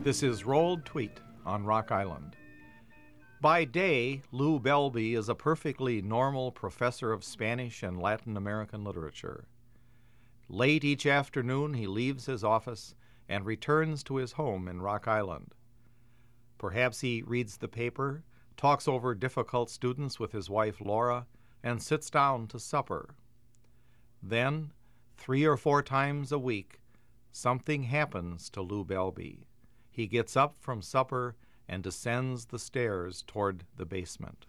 This is Rolled Tweet on Rock Island. By day, Lou Belby is a perfectly normal professor of Spanish and Latin American literature. Late each afternoon, he leaves his office and returns to his home in Rock Island. Perhaps he reads the paper, talks over difficult students with his wife Laura, and sits down to supper. Then, 3 or 4 times a week, something happens to Lou Belby. He gets up from supper and descends the stairs toward the basement.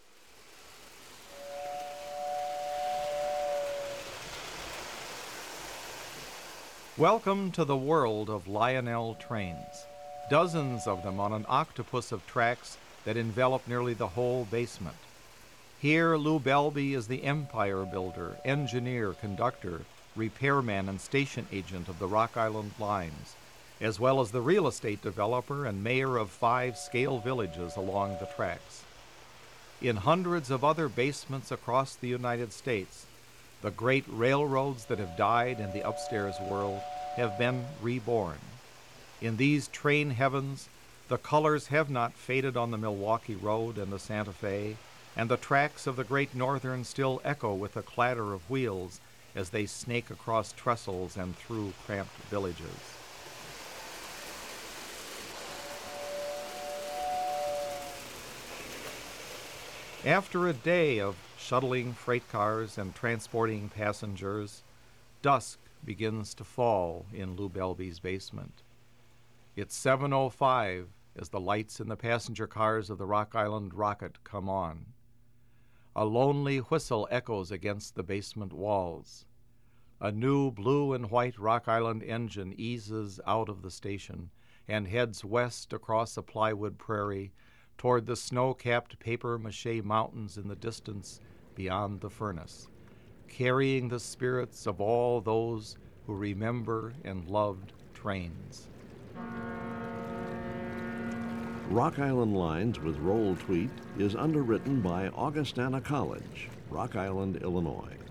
Welcome to the world of Lionel trains, dozens of them on an octopus of tracks that envelop nearly the whole basement. Here, Lou Belby is the empire builder, engineer, conductor, repairman, and station agent of the Rock Island lines, as well as the real estate developer and mayor of 5 scale villages along the tracks. In hundreds of other basements across the United States, the great railroads that have died in the upstairs world have been reborn. In these train heavens, the colors have not faded on the Milwaukee Road and the Santa Fe, and the tracks of the Great Northern still echo with the clatter of wheels as they snake across trestles and through cramped villages. After a day of shuttling freight cars and transporting passengers, dusk begins to fall in Lou Belby's basement. It's 7:05 as the lights in the passenger cars of the Rock Island Rocket come on. A lonely whistle echoes against the basement walls. A new blue and white Rock Island engine eases out of the station and heads west across a plywood prairie toward the snow-capped papier-mâché mountains in the distance beyond the furnace, carrying the spirits of all those who remember and loved trains. Rock Island Lines with Roll Tweet is underwritten by Augustana College, Rock Island, Illinois.